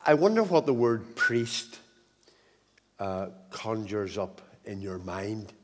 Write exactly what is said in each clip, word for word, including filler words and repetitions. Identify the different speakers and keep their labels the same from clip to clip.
Speaker 1: I wonder what the word priest uh, conjures up in your mind.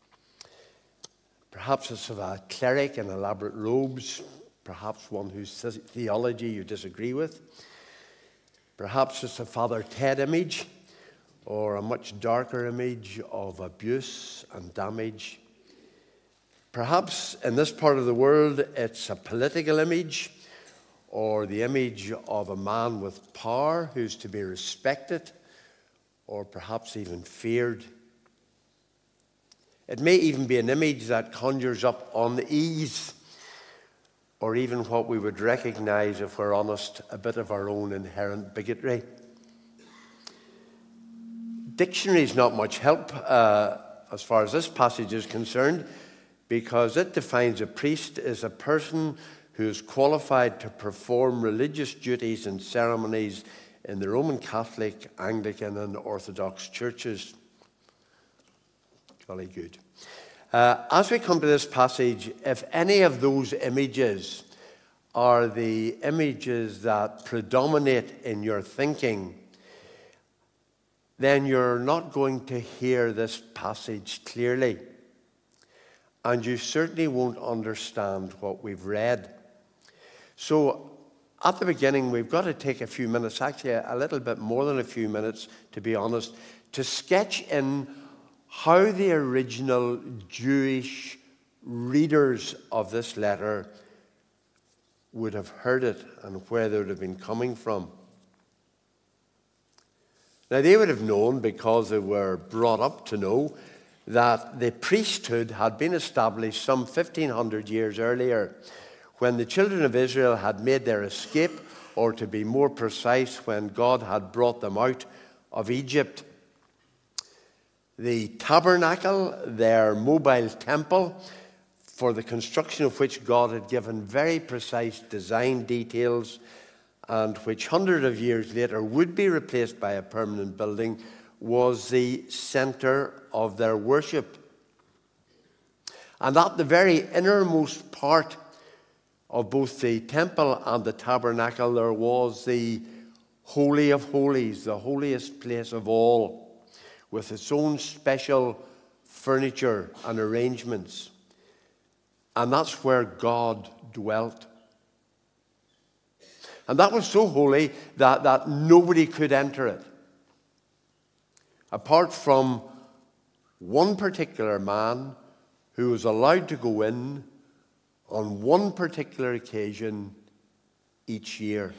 Speaker 1: Perhaps it's of a cleric in elaborate robes, perhaps one whose theology you disagree with. Perhaps it's a Father Ted image, or a much darker image of abuse and damage. Perhaps in this part of the world it's a political image, or the image of a man with power who's to be respected, or perhaps even feared. It may even be an image that conjures up unease, or even what we would recognize, if we're honest, a bit of our own inherent bigotry. Dictionary is not much help uh, as far as this passage is concerned, because it defines a priest as a person who is qualified to perform religious duties and ceremonies in the Roman Catholic, Anglican, and Orthodox churches. Jolly good. Uh, as we come to this passage, if any of those images are the images that predominate in your thinking, then you're not going to hear this passage clearly. And you certainly won't understand what we've read. So, at the beginning, we've got to take a few minutes, actually a little bit more than a few minutes, to be honest, to sketch in how the original Jewish readers of this letter would have heard it and where they would have been coming from. Now, they would have known, because they were brought up to know, that the priesthood had been established some fifteen hundred years earlier, when the children of Israel had made their escape, or to be more precise, when God had brought them out of Egypt. The tabernacle, their mobile temple, for the construction of which God had given very precise design details, and which hundreds of years later would be replaced by a permanent building, was the center of their worship. And at the very innermost part of both the temple and the tabernacle, there was the Holy of Holies, the holiest place of all, with its own special furniture and arrangements. And that's where God dwelt. And that was so holy that, that nobody could enter it, apart from one particular man who was allowed to go in on one particular occasion each year.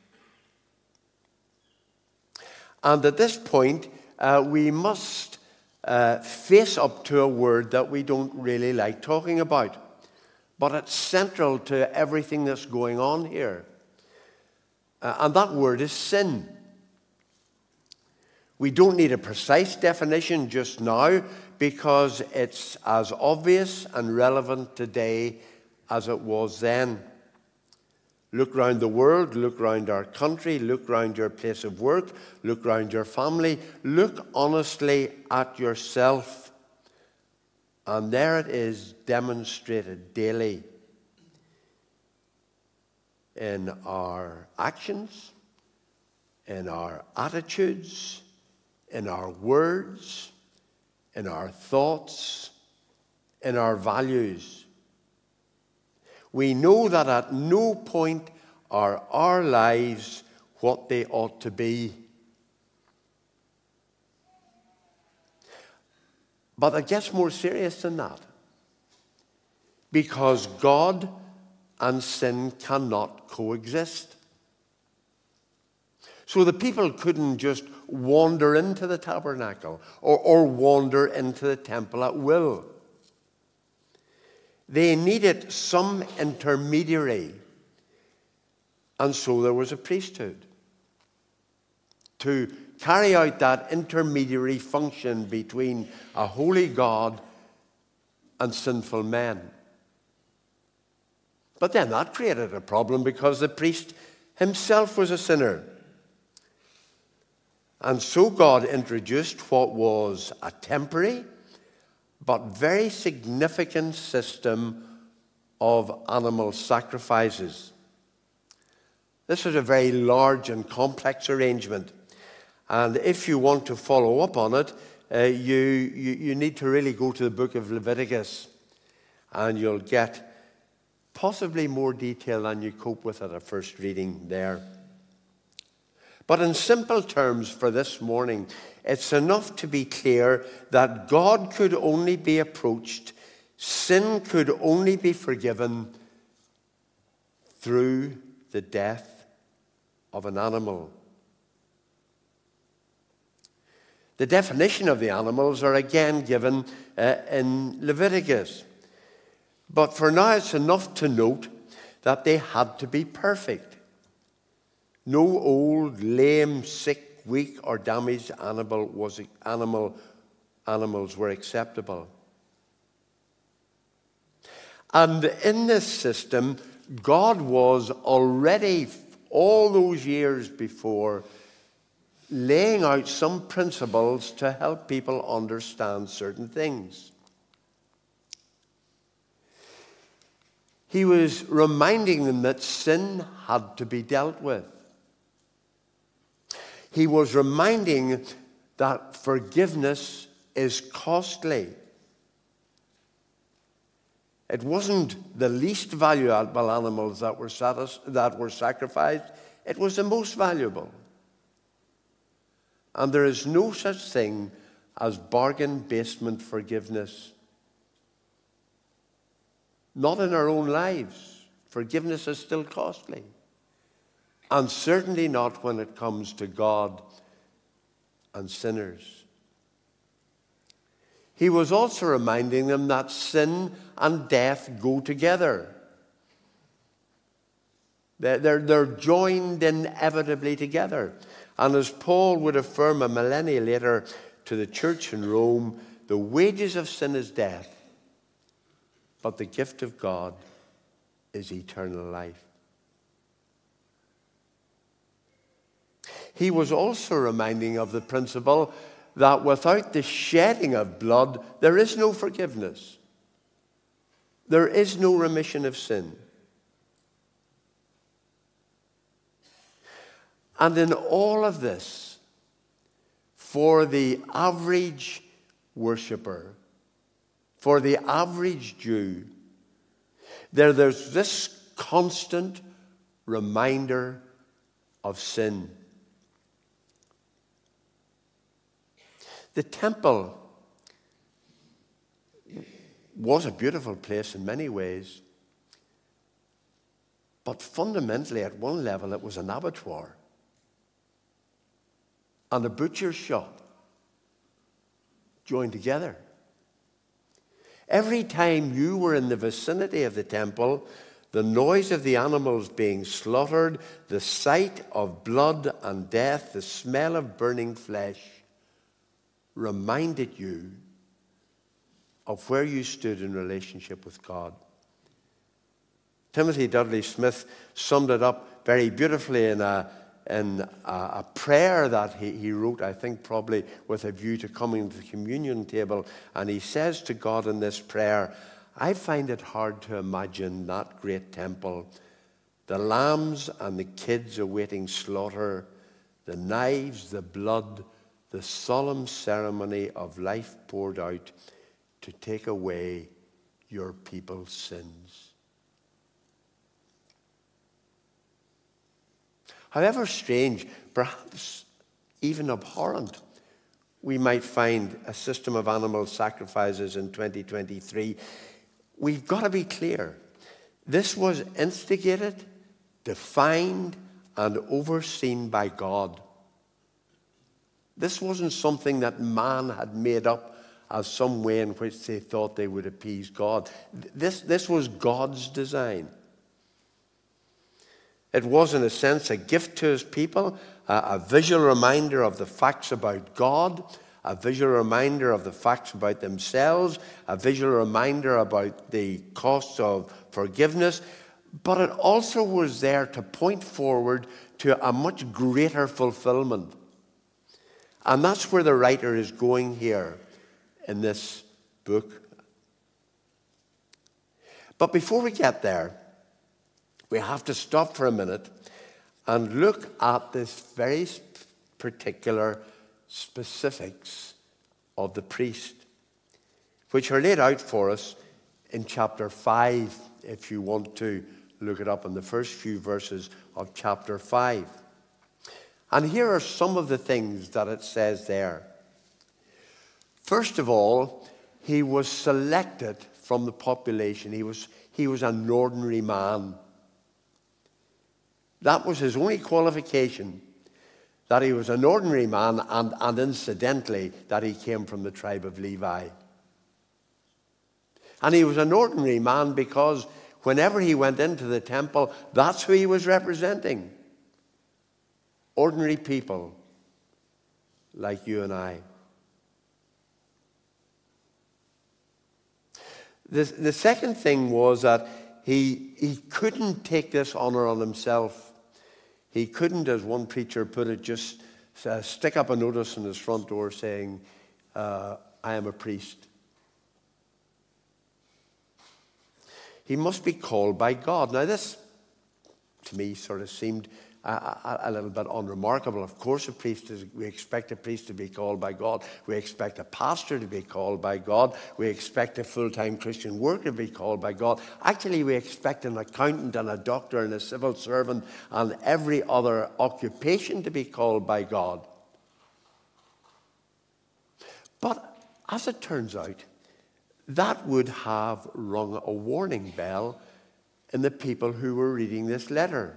Speaker 1: And at this point, uh, we must uh, face up to a word that we don't really like talking about, but it's central to everything that's going on here. Uh, and that word is sin. We don't need a precise definition just now, because it's as obvious and relevant today as it was then. Look round the world, look round our country, look round your place of work, look round your family, look honestly at yourself. And there it is, demonstrated daily in our actions, in our attitudes, in our words, in our thoughts, in our values. We know that at no point are our lives what they ought to be. But it gets more serious than that, because God and sin cannot coexist. So the people couldn't just wander into the tabernacle or, or wander into the temple at will. They needed some intermediary, and so there was a priesthood to carry out that intermediary function between a holy God and sinful men. But then that created a problem, because the priest himself was a sinner. And so God introduced what was a temporary but very significant system of animal sacrifices. This is a very large and complex arrangement. And if you want to follow up on it, uh, you, you, you need to really go to the book of Leviticus. And you'll get possibly more detail than you cope with at a first reading there. But in simple terms for this morning, it's enough to be clear that God could only be approached, sin could only be forgiven through the death of an animal. The definition of the animals are again given uh, in Leviticus. But for now, it's enough to note that they had to be perfect. No old, lame, sick, weak, or damaged animal was animal animals were acceptable. And in this system, God was already, all those years before, laying out some principles to help people understand certain things. He was reminding them that sin had to be dealt with. He was reminding that forgiveness is costly. It wasn't the least valuable animals that were, satis- that were sacrificed. It was the most valuable. And there is no such thing as bargain basement forgiveness. Not in our own lives. Forgiveness is still costly. And certainly not when it comes to God and sinners. He was also reminding them that sin and death go together. They're, they're, they're joined inevitably together. And as Paul would affirm a millennia later to the church in Rome, the wages of sin is death, but the gift of God is eternal life. He was also reminding of the principle that without the shedding of blood, there is no forgiveness. There is no remission of sin. And in all of this, for the average worshipper, for the average Jew, there, there's this constant reminder of sin. The temple was a beautiful place in many ways, but fundamentally at one level it was an abattoir and a butcher's shop joined together. Every time you were in the vicinity of the temple, the noise of the animals being slaughtered, the sight of blood and death, the smell of burning flesh, reminded you of where you stood in relationship with God. Timothy Dudley Smith summed it up very beautifully in a, in a, a prayer that he, he wrote, I think probably with a view to coming to the communion table. And he says to God in this prayer, I find it hard to imagine that great temple, the lambs and the kids awaiting slaughter, the knives, the blood, the solemn ceremony of life poured out to take away your people's sins. However strange, perhaps even abhorrent, we might find a system of animal sacrifices in twenty twenty-three, we've got to be clear. This was instigated, defined, and overseen by God. This wasn't something that man had made up as some way in which they thought they would appease God. This, this was God's design. It was, in a sense, a gift to his people, a, a visual reminder of the facts about God, a visual reminder of the facts about themselves, a visual reminder about the costs of forgiveness, but it also was there to point forward to a much greater fulfillment. And that's where the writer is going here in this book. But before we get there, we have to stop for a minute and look at this very particular specifics of the priest, which are laid out for us in chapter five, if you want to look it up in the first few verses of chapter five. And here are some of the things that it says there. First of all, he was selected from the population. He was, he was an ordinary man. That was his only qualification, that he was an ordinary man, and, and incidentally, that he came from the tribe of Levi. And he was an ordinary man because whenever he went into the temple, that's who he was representing. Ordinary people like you and I. The, the second thing was that he, he couldn't take this honor on himself. He couldn't, as one preacher put it, just uh, stick up a notice on his front door saying, uh, I am a priest. He must be called by God. Now this, to me, sort of seemed a, a, a little bit unremarkable. Of course, a priest is, we expect a priest to be called by God. We expect a pastor to be called by God. We expect a full-time Christian worker to be called by God. Actually, we expect an accountant and a doctor and a civil servant and every other occupation to be called by God. But as it turns out, that would have rung a warning bell in the people who were reading this letter.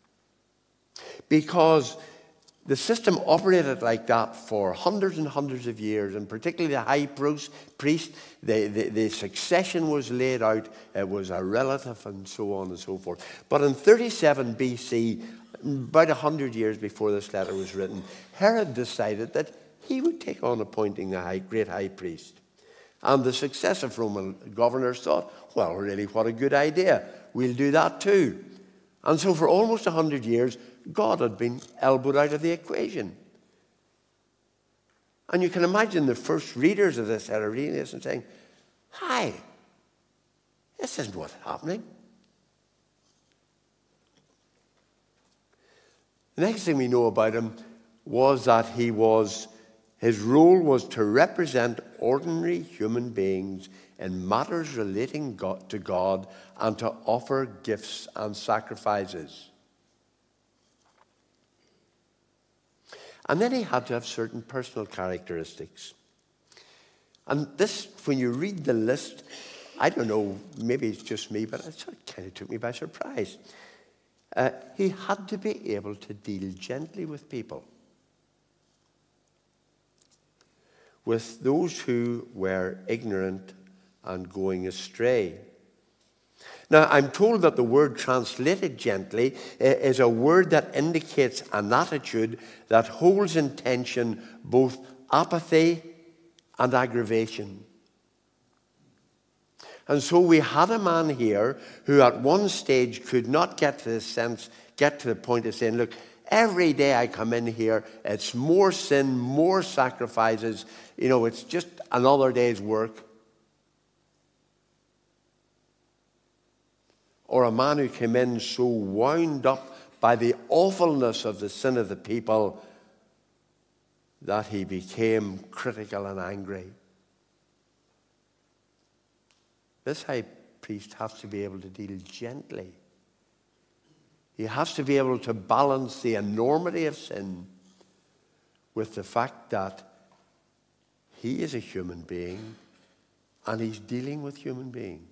Speaker 1: Because the system operated like that for hundreds and hundreds of years, and particularly the high priest, the, the, the succession was laid out, it was a relative and so on and so forth. But in thirty-seven B C, about one hundred years before this letter was written, Herod decided that he would take on appointing the high, great high priest. And the successive Roman governors thought, well, really, what a good idea. We'll do that too. And so for almost one hundred years, God had been elbowed out of the equation. And you can imagine the first readers of this letter reading this and saying, hi, this isn't what's happening. The next thing we know about him was that he was, his role was to represent ordinary human beings in matters relating God, to God, and to offer gifts and sacrifices. And then he had to have certain personal characteristics. And this, when you read the list, I don't know, maybe it's just me, but it sort of kind of took me by surprise. Uh, he had to be able to deal gently with people, with those who were ignorant and going astray. Now, I'm told that the word translated gently is a word that indicates an attitude that holds in tension both apathy and aggravation. And so we had a man here who at one stage could not get to the sense, get to the point of saying, look, every day I come in here, it's more sin, more sacrifices. You know, it's just another day's work. Or a man who came in so wound up by the awfulness of the sin of the people that he became critical and angry. This high priest has to be able to deal gently. He has to be able to balance the enormity of sin with the fact that he is a human being and he's dealing with human beings.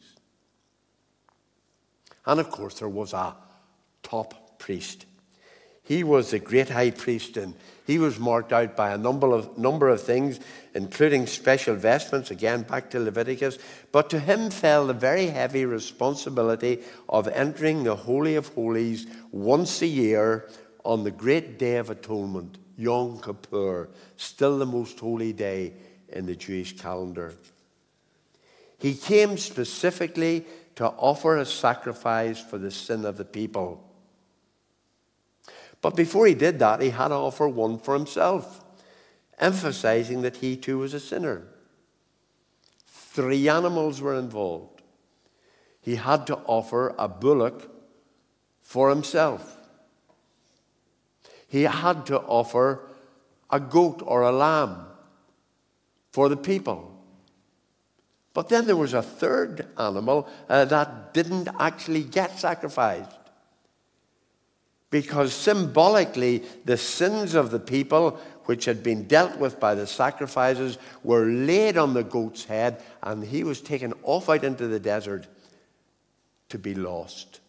Speaker 1: And of course, there was a top priest. He was the great high priest, and he was marked out by a number of, number of things, including special vestments, again, back to Leviticus. But to him fell the very heavy responsibility of entering the Holy of Holies once a year on the great Day of Atonement, Yom Kippur, still the most holy day in the Jewish calendar. He came specifically to offer a sacrifice for the sin of the people. But before he did that, he had to offer one for himself, emphasizing that he too was a sinner. Three animals were involved. He had to offer a bullock for himself. He had to offer a goat or a lamb for the people. But then there was a third animal uh, that didn't actually get sacrificed. Because symbolically, the sins of the people, which had been dealt with by the sacrifices, were laid on the goat's head, and he was taken off out into the desert to be lost.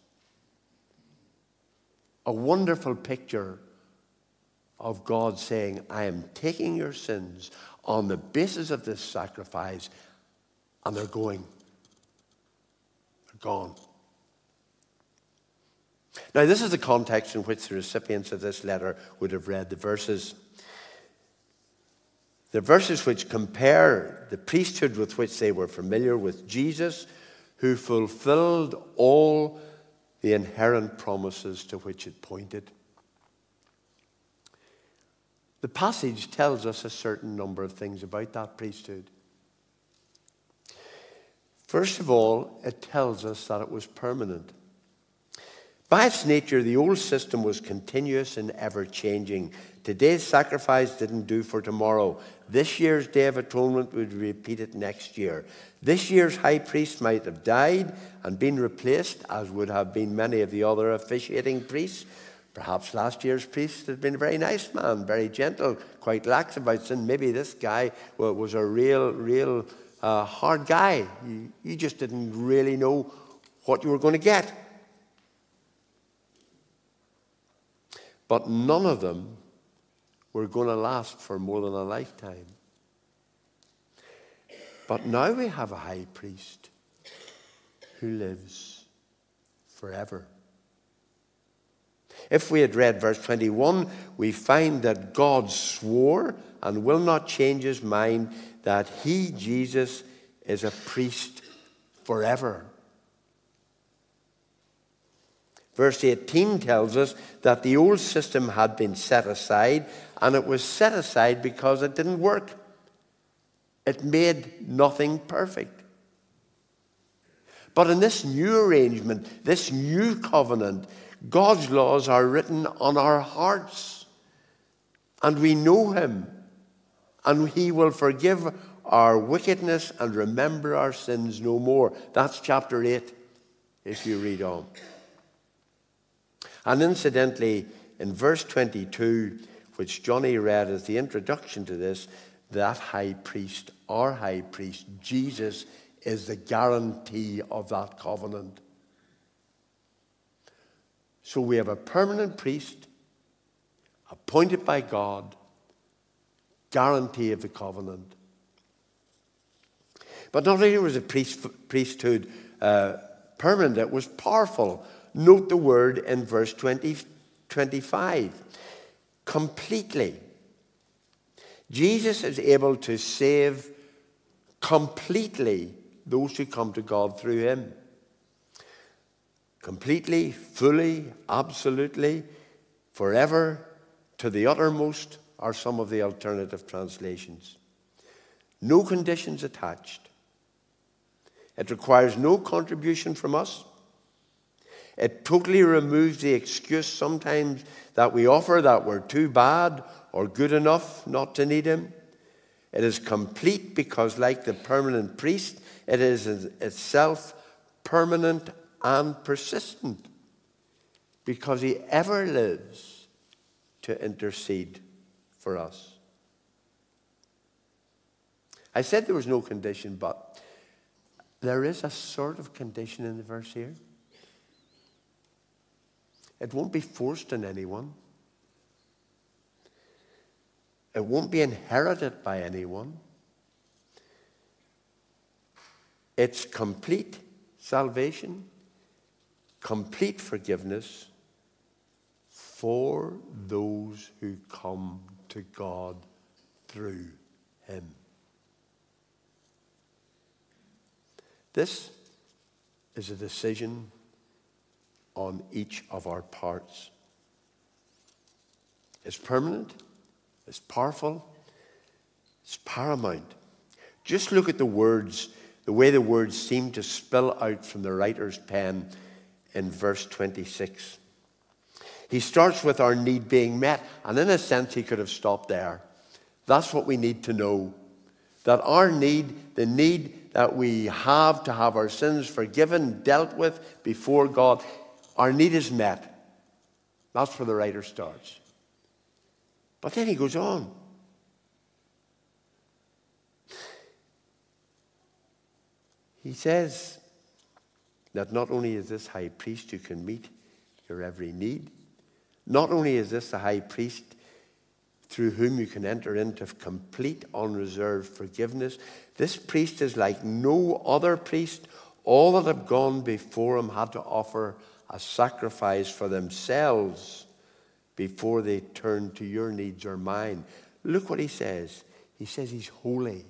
Speaker 1: A wonderful picture of God saying, I am taking your sins on the basis of this sacrifice, and they're going. They're gone. Now, this is the context in which the recipients of this letter would have read the verses. The verses which compare the priesthood with which they were familiar with Jesus, who fulfilled all the inherent promises to which it pointed. The passage tells us a certain number of things about that priesthood. First of all, it tells us that it was permanent. By its nature, the old system was continuous and ever-changing. Today's sacrifice didn't do for tomorrow. This year's Day of Atonement would repeat it next year. This year's high priest might have died and been replaced, as would have been many of the other officiating priests. Perhaps last year's priest had been a very nice man, very gentle, quite lax about sin. Maybe this guy was a real, real uh, hard guy. You, you just didn't really know what you were going to get. But none of them were going to last for more than a lifetime. But now we have a high priest who lives forever. If we had read verse twenty-one, we find that God swore and will not change his mind that he, Jesus, is a priest forever. Verse eighteen tells us that the old system had been set aside, and it was set aside because it didn't work. It made nothing perfect. But in this new arrangement, this new covenant, God's laws are written on our hearts, and we know him, and he will forgive our wickedness and remember our sins no more. That's chapter eight, if you read on. And incidentally, in verse twenty-two, which Johnny read as the introduction to this, that high priest, our high priest, Jesus, is the guarantee of that covenant. So we have a permanent priest, appointed by God, guarantee of the covenant. But not only was the priest, priesthood uh, permanent, it was powerful. Note the word in verse twenty, twenty-five. Completely. Jesus is able to save completely those who come to God through him. Completely, fully, absolutely, forever, to the uttermost are some of the alternative translations. No conditions attached. It requires no contribution from us. It totally removes the excuse sometimes that we offer that we're too bad or good enough not to need him. It is complete because, like the permanent priest, it is itself permanent and persistent because he ever lives to intercede for us. I said there was no condition, but there is a sort of condition in the verse here. It won't be forced on anyone. It won't be inherited by anyone. It's complete salvation, complete forgiveness for those who come to God through him. This is a decision on each of our parts. It's permanent, it's powerful, it's paramount. Just look at the words, the way the words seem to spill out from the writer's pen in verse twenty-six. He starts with our need being met, and in a sense he could have stopped there. That's what we need to know. That our need, the need that we have to have our sins forgiven, dealt with before God, our need is met. That's where the writer starts. But then he goes on. He says that not only is this high priest who can meet your every need, not only is this the high priest through whom you can enter into complete, unreserved forgiveness, this priest is like no other priest. All that have gone before him had to offer a sacrifice for themselves before they turned to your needs or mine. Look what he says. He says he's holy.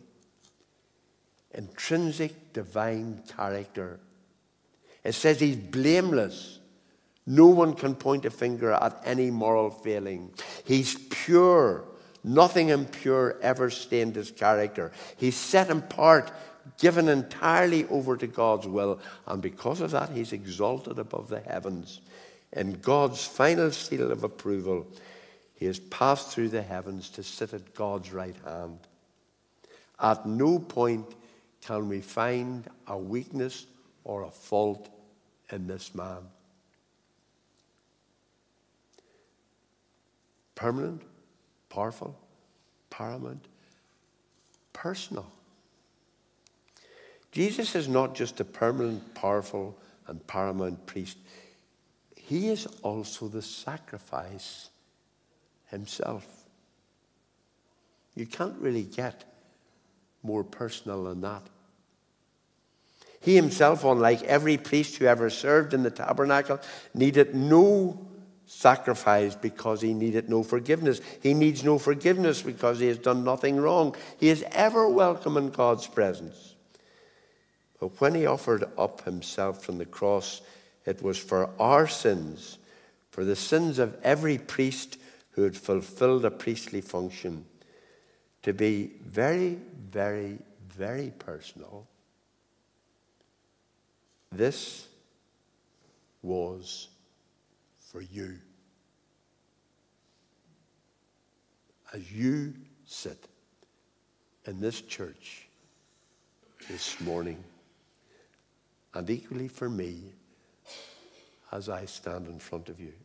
Speaker 1: Intrinsic divine character. It says he's blameless. No one can point a finger at any moral failing. He's pure. Nothing impure ever stained his character. He's set apart, given entirely over to God's will. And because of that, he's exalted above the heavens. In God's final seal of approval, he has passed through the heavens to sit at God's right hand. At no point can we find a weakness or a fault in this man. Permanent, powerful, paramount, personal. Jesus is not just a permanent, powerful, and paramount priest. He is also the sacrifice himself. You can't really get more personal than that. He himself, unlike every priest who ever served in the tabernacle, needed no sacrifice because he needed no forgiveness. He needs no forgiveness because he has done nothing wrong. He is ever welcome in God's presence. But when he offered up himself from the cross, it was for our sins, for the sins of every priest who had fulfilled a priestly function, to be very, very, very personal. This was for you. As you sit in this church this morning, and equally for me as I stand in front of you.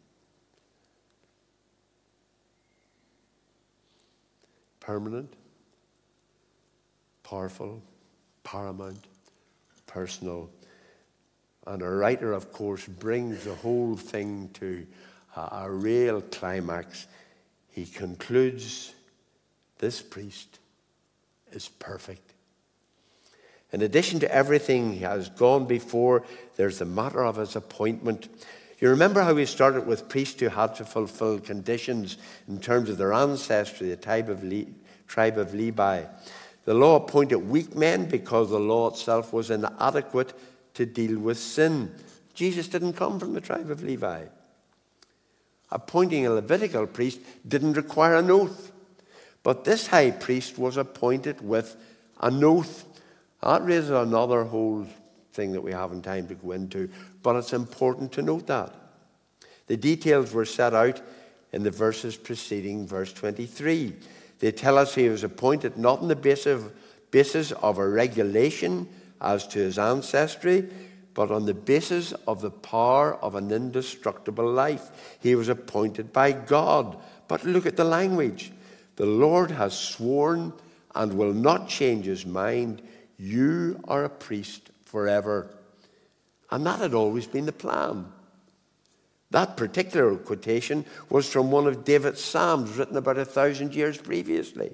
Speaker 1: Permanent, powerful, paramount, personal. And a writer, of course, brings the whole thing to a, a real climax. He concludes, this priest is perfect. In addition to everything he has gone before, there's the matter of his appointment. You remember how we started with priests who had to fulfill conditions in terms of their ancestry, the tribe of, Le- tribe of Levi. The law appointed weak men because the law itself was inadequate to deal with sin. Jesus didn't come from the tribe of Levi. Appointing a Levitical priest didn't require an oath. But this high priest was appointed with an oath. That raises another whole thing that we haven't time to go into, but it's important to note that. The details were set out in the verses preceding verse twenty-three. They tell us he was appointed not on the basis of, basis of a regulation as to his ancestry, but on the basis of the power of an indestructible life. He was appointed by God. But look at the language. The Lord has sworn and will not change his mind. You are a priest forever. And that had always been the plan. That particular quotation was from one of David's Psalms, written about a thousand years previously.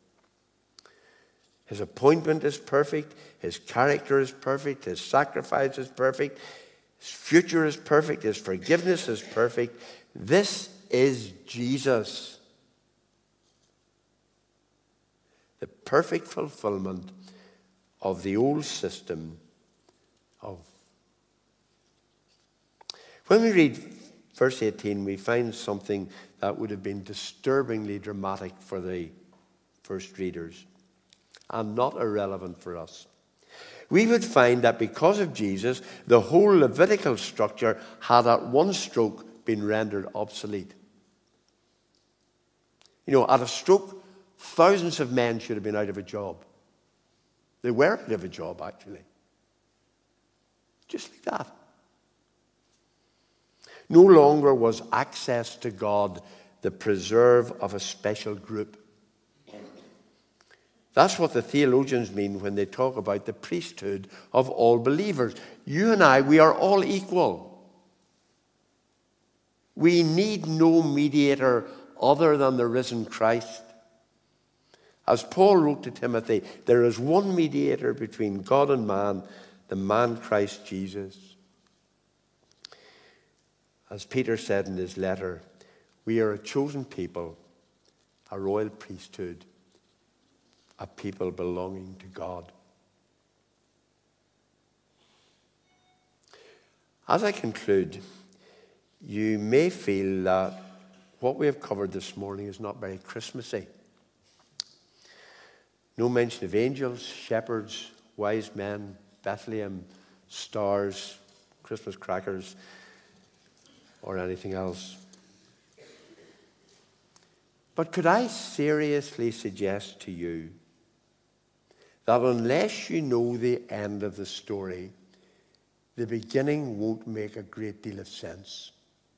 Speaker 1: His appointment is perfect. His character is perfect. His sacrifice is perfect. His future is perfect. His forgiveness is perfect. This is Jesus. The perfect fulfillment of the old system of. When we read verse eighteen, we find something that would have been disturbingly dramatic for the first readers and not irrelevant for us. We would find that because of Jesus, the whole Levitical structure had at one stroke been rendered obsolete. You know, at a stroke, thousands of men should have been out of a job. They were out of a job, actually. Just like that. No longer was access to God the preserve of a special group. That's what the theologians mean when they talk about the priesthood of all believers. You and I, we are all equal. We need no mediator other than the risen Christ. As Paul wrote to Timothy, there is one mediator between God and man, the man Christ Jesus. As Peter said in his letter, we are a chosen people, a royal priesthood, a people belonging to God. As I conclude, you may feel that what we have covered this morning is not very Christmassy. No mention of angels, shepherds, wise men, Bethlehem, stars, Christmas crackers, or anything else. But could I seriously suggest to you that unless you know the end of the story, the beginning won't make a great deal of sense?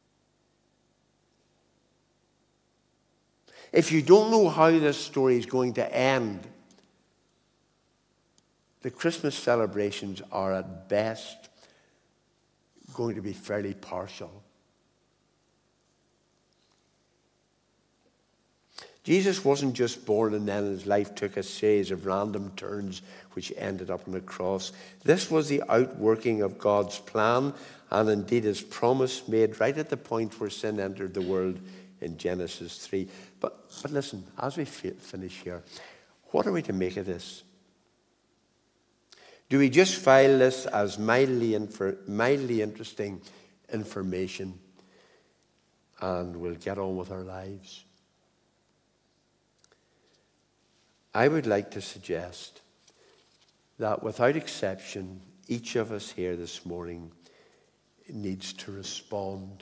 Speaker 1: If you don't know how this story is going to end, the Christmas celebrations are at best going to be fairly partial. Jesus wasn't just born and then his life took a series of random turns which ended up on the cross. This was the outworking of God's plan and indeed his promise made right at the point where sin entered the world in Genesis three. But, but listen, as we finish here, what are we to make of this? Do we just file this as mildly, infor- mildly interesting information and we'll get on with our lives? I would like to suggest that without exception, each of us here this morning needs to respond.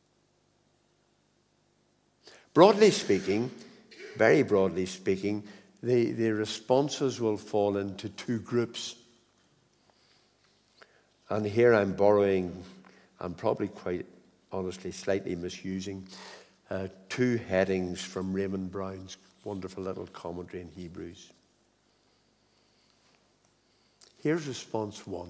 Speaker 1: Broadly speaking, very broadly speaking, the, the responses will fall into two groups. And here I'm borrowing, and probably quite honestly slightly misusing, uh, two headings from Raymond Brown's wonderful little commentary in Hebrews. Here's response one.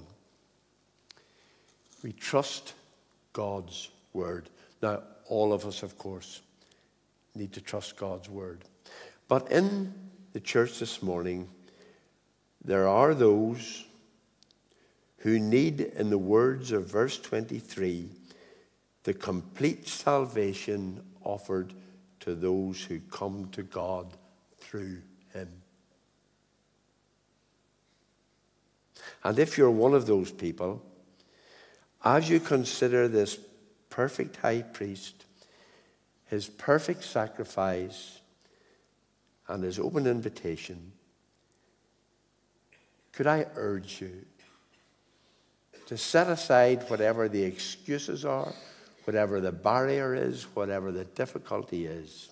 Speaker 1: We trust God's word. Now, all of us, of course, need to trust God's word. But in the church this morning, there are those who need, in the words of verse twenty-three, the complete salvation offered to those who come to God through him. And if you're one of those people, as you consider this perfect high priest, his perfect sacrifice, and his open invitation, could I urge you to set aside whatever the excuses are, whatever the barrier is, whatever the difficulty is,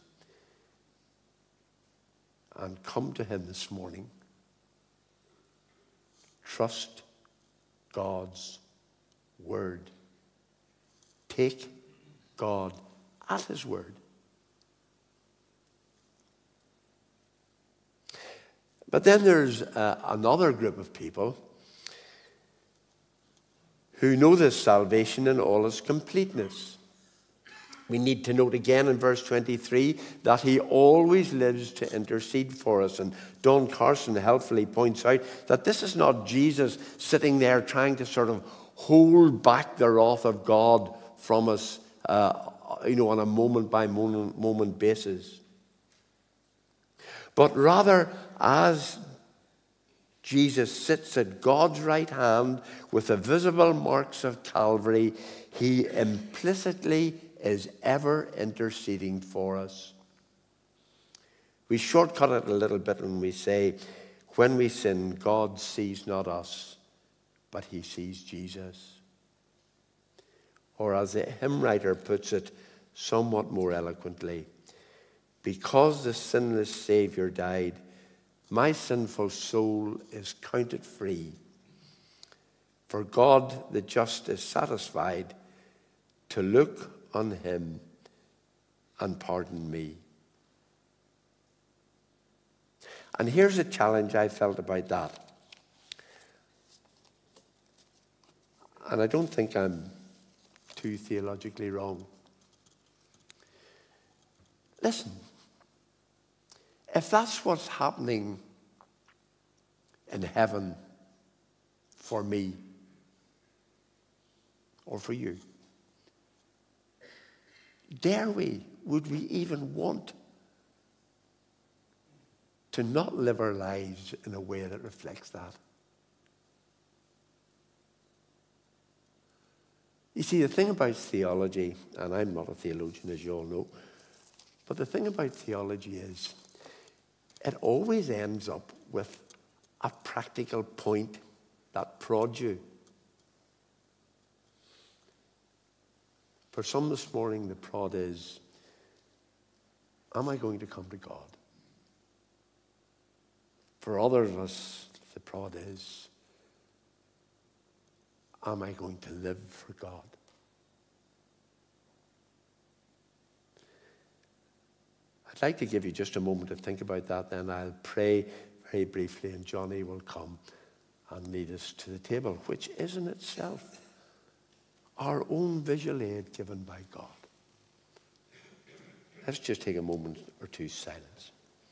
Speaker 1: and come to him this morning. Trust God's word. Take God at his word. But then there's uh, another group of people who know this salvation in all its completeness. We need to note again in verse twenty-three that he always lives to intercede for us. And Don Carson helpfully points out that this is not Jesus sitting there trying to sort of hold back the wrath of God from us, uh, you know, on a moment-by-moment moment basis. But rather, as Jesus sits at God's right hand with the visible marks of Calvary, he implicitly is ever interceding for us. We shortcut it a little bit when we say, when we sin, God sees not us, but he sees Jesus. Or as the hymn writer puts it somewhat more eloquently, because the sinless Saviour died, my sinful soul is counted free. For God the just is satisfied to look on him and pardon me. And here's a challenge I felt about that. And I don't think I'm too theologically wrong. Listen, if that's what's happening in heaven for me or for you, dare we, would we even want to not live our lives in a way that reflects that? You see, the thing about theology, and I'm not a theologian, as you all know, but the thing about theology is it always ends up with a practical point that prods you. For some this morning, the prod is, am I going to come to God? For others of us, the prod is, am I going to live for God? I'd like to give you just a moment to think about that, then I'll pray very briefly, and Johnny will come and lead us to the table, which is in itself our own visual aid given by God. Let's just take a moment or two silence.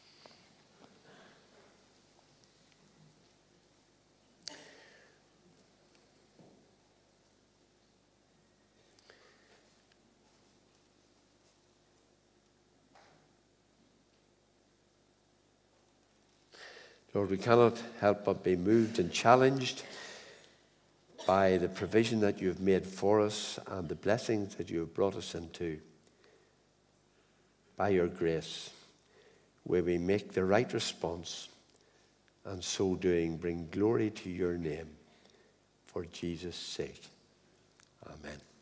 Speaker 1: Lord, we cannot help but be moved and challenged by the provision that you have made for us and the blessings that you have brought us into. By your grace, where we make the right response, and so doing bring glory to your name for Jesus' sake. Amen.